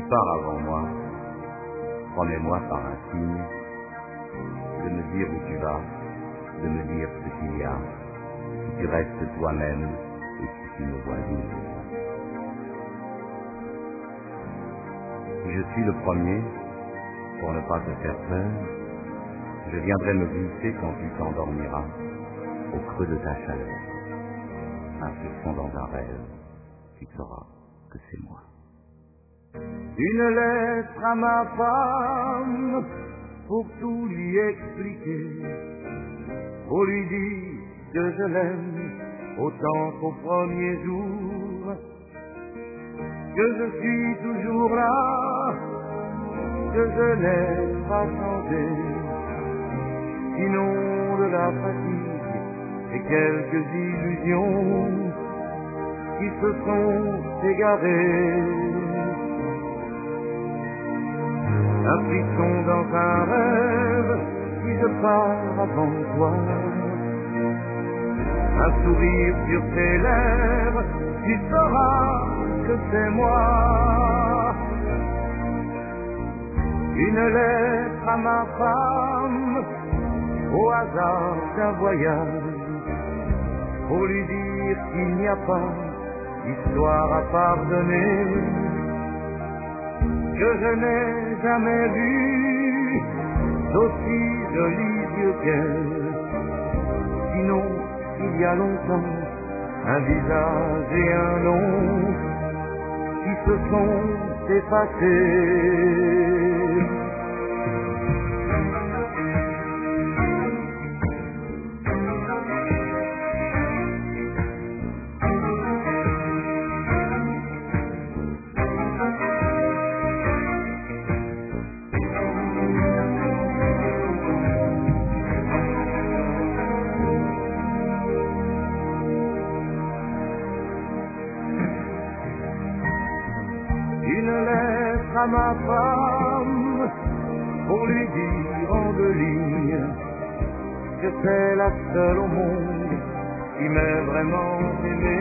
pars avant moi, promets-moi par un signe de me dire où tu vas, de me dire ce qu'il y a, si tu restes toi-même et si tu me vois vivre. Je suis le premier, pour ne pas te faire peur, je viendrai me glisser quand tu t'endormiras, au creux de ta chaleur. Un frisson dans un rêve, tu sauras que c'est moi. Une lettre à ma femme, pour tout lui expliquer, pour lui dire que je l'aime autant qu'au premier jour, que je suis toujours là, que je n'ai pas changé, sinon de la fatigue et quelques illusions qui se sont égarées. Un frisson dans un rêve, si je pars avant toi. Un sourire sur tes lèvres, tu sauras que c'est moi. Une lettre à ma femme, au hasard d'un voyage, pour lui dire qu'il n'y a pas d'histoire à pardonner, que je n'ai jamais vu d'aussi jolis yeux qu'elle. Sinon, il y a longtemps, un visage et un nom qui se sont effacés. Une lettre à ma femme, pour lui dire en 2 lignes que c'est la seule au monde qui m'ait vraiment aimé,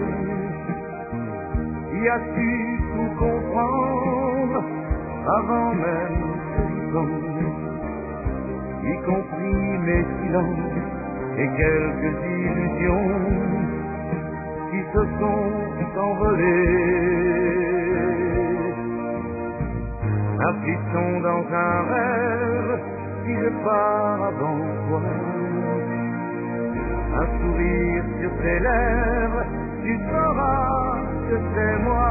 qui a su tout comprendre avant même ses ans, y compris mes silences et quelques illusions qui se sont envolées. Un frisson dans un rêve, si je pars avant toi. Un sourire sur tes lèvres, tu sauras que c'est moi.